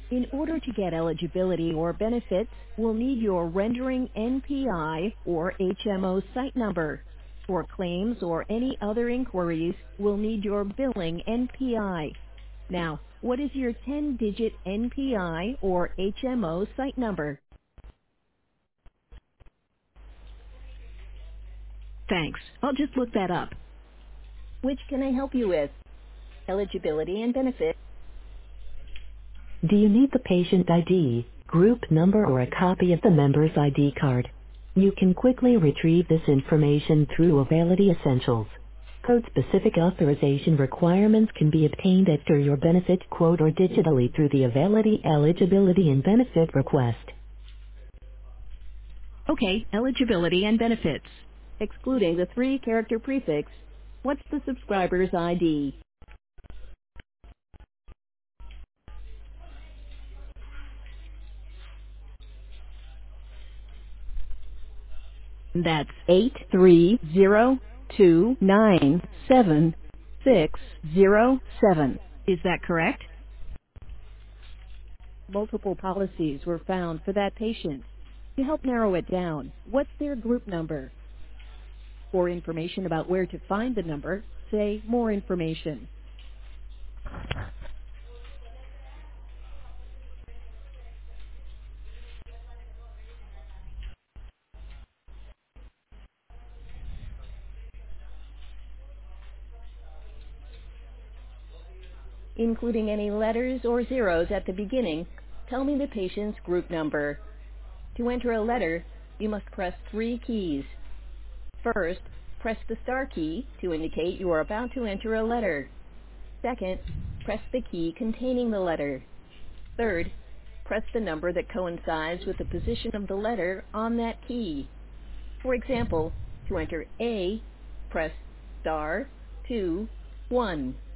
In order to get eligibility or benefits, we'll need your rendering NPI or HMO site number. For claims or any other inquiries, we'll need your billing NPI. Now, what is your 10-digit NPI or HMO site number? Thanks. I'll just look that up. Which can I help you with? Eligibility and benefits. Do you need the patient ID, group number, or a copy of the member's ID card? You can quickly retrieve this information through Availity Essentials. Code-specific authorization requirements can be obtained after your benefit quote or digitally through the Availity Eligibility and Benefit Request. Okay, eligibility and benefits. Excluding the 3-character prefix, what's the subscriber's ID? That's 830297607. Is that correct? Multiple policies were found for that patient. To help narrow it down, what's their group number? For information about where to find the number, say more information. Including any letters or zeros at the beginning, tell me the patient's group number. To enter a letter, you must press 3 keys. First, press the star key to indicate you are about to enter a letter. Second, press the key containing the letter. Third, press the number that coincides with the position of the letter on that key. For example, to enter A, press star 2 1.